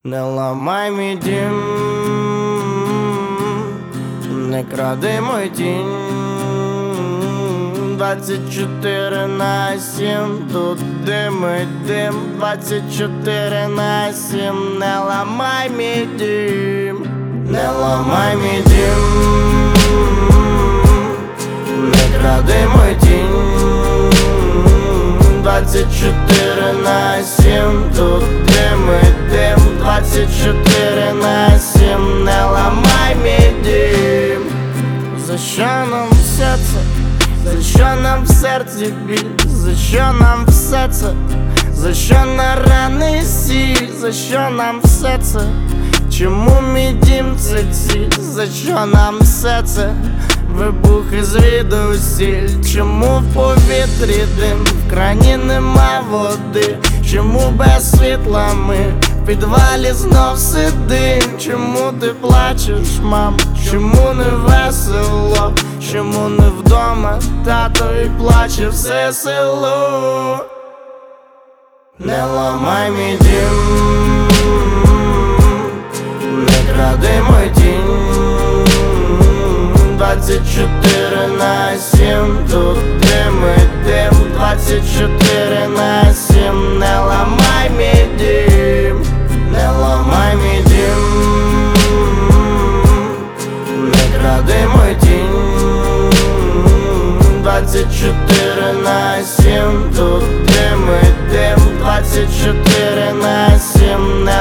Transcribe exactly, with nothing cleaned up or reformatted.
Не ламай мій дім, не кради мой тінь. Двадцять чотири на сім, тут димить дим. Двадцять чотири на сім, не ламай мій дім, не ламай мій дім, не кради мой тінь. Двадцять чотири на сім, тут димить дим. Двадцять чотири на сім, не ламай мій дім. За що нам все це? За що нам в серці біль? За що нам все це? За що на рани сіль? За що нам все це? Чому мій дім це ціль? За що нам все це? Вибухи звідусіль. Чому в повітрі дим? В крані нема води. Чому без світла ми в підвалі знов сидим? Чому ти плачеш, мам? Чому не весело? Чому не вдома? Тато і плаче все село. Не ламай мій дім, не кради мой тінь. Двадцять чотири на сім, тут димить дим. Двадцять чотири на сім, не ламай мій дім, не ламай мій дім, не кради мой тінь. Двадцять чотири на сім, тут димить дим. Двадцять чотири на сім, не